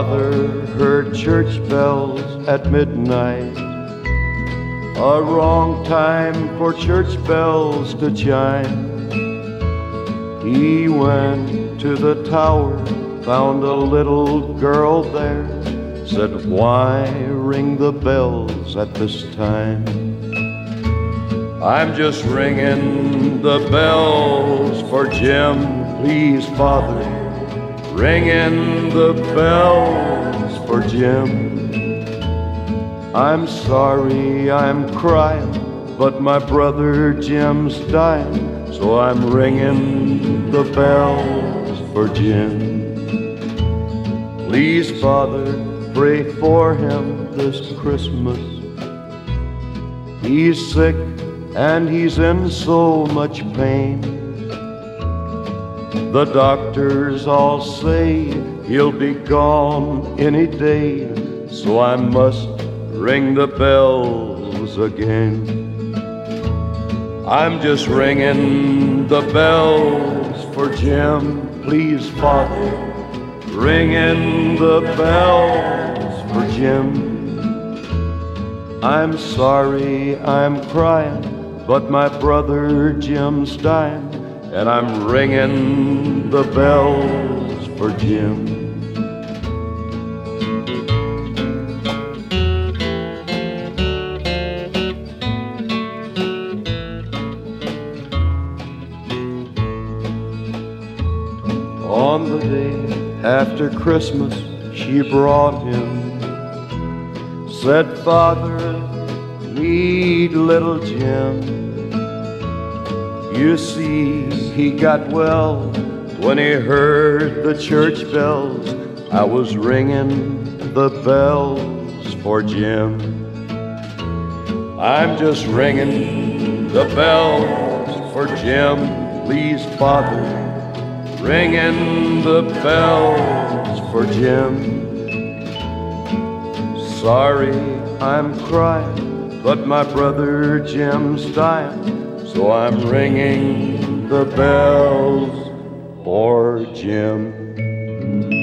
father heard church bells at midnight, a wrong time for church bells to chime. He went to the tower, found a little girl there, said, "Why ring the bells at this time?" "I'm just ringing the bells for Jim, please, Father, ringing the bells for Jim. I'm sorry I'm crying, but my brother Jim's dying, so I'm ringing the bells for Jim. Please, Father, pray for him this Christmas. He's sick and he's in so much pain. The doctors all say he'll be gone any day, so I must ring the bells again. I'm just ringing the bells for Jim, please, Father, ringing the bells for Jim. I'm sorry I'm crying, but my brother Jim's dying, and I'm ringing the bells for Jim." On the day after Christmas, she brought him, said, "Father, meet little Jim. You see, he got well when he heard the church bells. I was ringing the bells for Jim. I'm just ringing the bells for Jim, please, Father, ringing the bells for Jim. Sorry I'm crying, but my brother Jim's dying, so I'm ringing the bells for Jim."